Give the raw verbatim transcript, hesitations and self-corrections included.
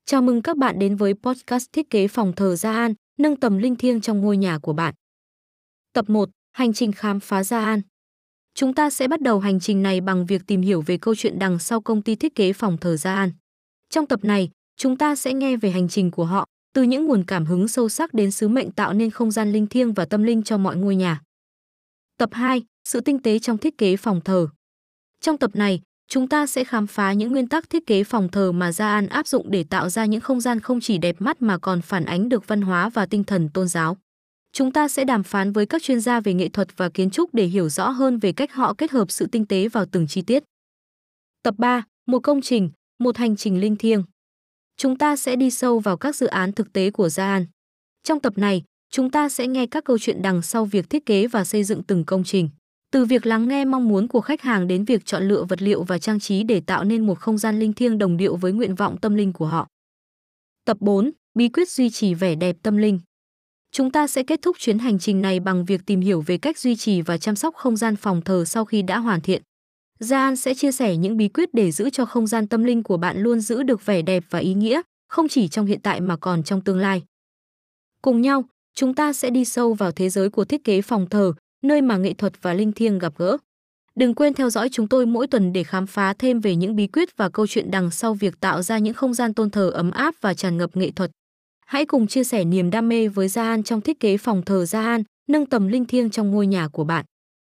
Chào mừng các bạn đến với podcast thiết kế phòng thờ Gia An, nâng tầm linh thiêng trong ngôi nhà của bạn. Tập một. Hành trình khám phá Gia An. Chúng ta sẽ bắt đầu hành trình này bằng việc tìm hiểu về câu chuyện đằng sau công ty thiết kế phòng thờ Gia An. Trong tập này, chúng ta sẽ nghe về hành trình của họ, từ những nguồn cảm hứng sâu sắc đến sứ mệnh tạo nên không gian linh thiêng và tâm linh cho mọi ngôi nhà. Tập hai. Sự tinh tế trong thiết kế phòng thờ. Trong tập này, chúng ta sẽ khám phá những nguyên tắc thiết kế phòng thờ mà Gia An áp dụng để tạo ra những không gian không chỉ đẹp mắt mà còn phản ánh được văn hóa và tinh thần tôn giáo. Chúng ta sẽ đàm phán với các chuyên gia về nghệ thuật và kiến trúc để hiểu rõ hơn về cách họ kết hợp sự tinh tế vào từng chi tiết. Tập ba. Một công trình, một hành trình linh thiêng. Chúng ta sẽ đi sâu vào các dự án thực tế của Gia An. Trong tập này, chúng ta sẽ nghe các câu chuyện đằng sau việc thiết kế và xây dựng từng công trình. Từ việc lắng nghe mong muốn của khách hàng đến việc chọn lựa vật liệu và trang trí để tạo nên một không gian linh thiêng đồng điệu với nguyện vọng tâm linh của họ. Tập bốn. Bí quyết duy trì vẻ đẹp tâm linh. Chúng ta sẽ kết thúc chuyến hành trình này bằng việc tìm hiểu về cách duy trì và chăm sóc không gian phòng thờ sau khi đã hoàn thiện. Gia An sẽ chia sẻ những bí quyết để giữ cho không gian tâm linh của bạn luôn giữ được vẻ đẹp và ý nghĩa, không chỉ trong hiện tại mà còn trong tương lai. Cùng nhau, chúng ta sẽ đi sâu vào thế giới của thiết kế phòng thờ, nơi mà nghệ thuật và linh thiêng gặp gỡ. Đừng quên theo dõi chúng tôi mỗi tuần để khám phá thêm về những bí quyết và câu chuyện đằng sau việc tạo ra những không gian tôn thờ ấm áp và tràn ngập nghệ thuật. Hãy cùng chia sẻ niềm đam mê với Gia An trong thiết kế phòng thờ Gia An, nâng tầm linh thiêng trong ngôi nhà của bạn.